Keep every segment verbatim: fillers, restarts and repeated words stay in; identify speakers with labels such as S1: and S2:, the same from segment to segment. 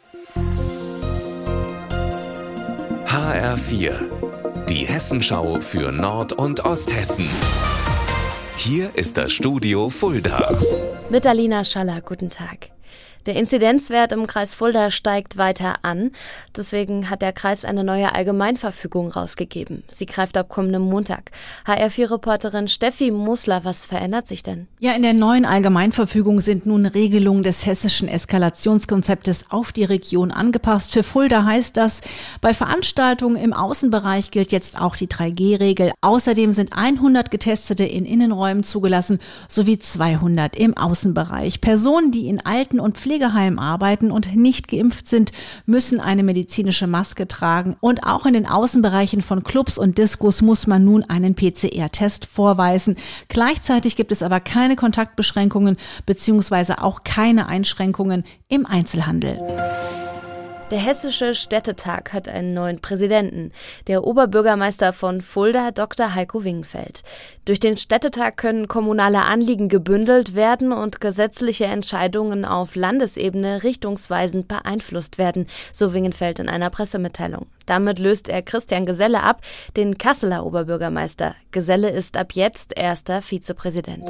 S1: H R vier, die Hessenschau für Nord- und Osthessen. Hier ist das Studio Fulda.
S2: Mit Alina Schaller, guten Tag. Der Inzidenzwert im Kreis Fulda steigt weiter an. Deswegen hat der Kreis eine neue Allgemeinverfügung rausgegeben. Sie greift ab kommendem Montag. H R vier Reporterin Steffi Musler, was verändert sich denn?
S3: Ja, in der neuen Allgemeinverfügung sind nun Regelungen des hessischen Eskalationskonzeptes auf die Region angepasst. Für Fulda heißt das, bei Veranstaltungen im Außenbereich gilt jetzt auch die drei G Regel. Außerdem sind hundert Getestete in Innenräumen zugelassen, sowie zweihundert im Außenbereich. Personen, die in Alten- und Pflegeheimen arbeiten und nicht geimpft sind, müssen eine medizinische Maske tragen. Und auch in den Außenbereichen von Clubs und Diskos muss man nun einen P C R-Test vorweisen. Gleichzeitig gibt es aber keine Kontaktbeschränkungen bzw. auch keine Einschränkungen im Einzelhandel.
S2: Der Hessische Städtetag hat einen neuen Präsidenten, der Oberbürgermeister von Fulda, Doktor Heiko Wingenfeld. Durch den Städtetag können kommunale Anliegen gebündelt werden und gesetzliche Entscheidungen auf Landesebene richtungsweisend beeinflusst werden, so Wingenfeld in einer Pressemitteilung. Damit löst er Christian Geselle ab, den Kasseler Oberbürgermeister. Geselle ist ab jetzt erster Vizepräsident.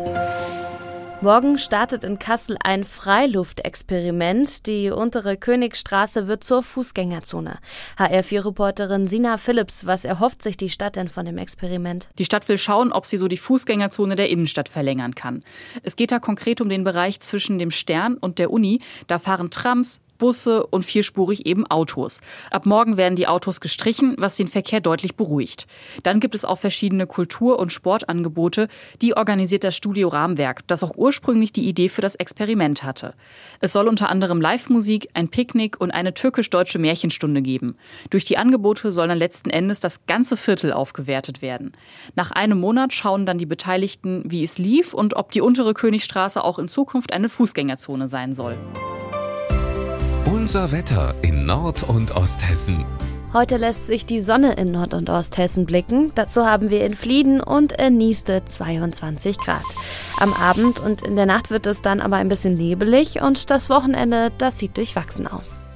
S2: Morgen startet in Kassel ein Freiluftexperiment. Die untere Königstraße wird zur Fußgängerzone. H R vier Reporterin Sina Philipps, was erhofft sich die Stadt denn von dem Experiment?
S4: Die Stadt will schauen, ob sie so die Fußgängerzone der Innenstadt verlängern kann. Es geht da konkret um den Bereich zwischen dem Stern und der Uni. Da fahren Trams, Busse und vierspurig eben Autos. Ab morgen werden die Autos gestrichen, was den Verkehr deutlich beruhigt. Dann gibt es auch verschiedene Kultur- und Sportangebote. Die organisiert das Studio Rahmenwerk, das auch ursprünglich die Idee für das Experiment hatte. Es soll unter anderem Live-Musik, ein Picknick und eine türkisch-deutsche Märchenstunde geben. Durch die Angebote soll dann letzten Endes das ganze Viertel aufgewertet werden. Nach einem Monat schauen dann die Beteiligten, wie es lief und ob die untere Königstraße auch in Zukunft eine Fußgängerzone sein soll.
S1: Unser Wetter in Nord- und Osthessen.
S2: Heute lässt sich die Sonne in Nord- und Osthessen blicken. Dazu haben wir in Flieden und in Nieste zweiundzwanzig Grad. Am Abend und in der Nacht wird es dann aber ein bisschen nebelig und das Wochenende, das sieht durchwachsen aus.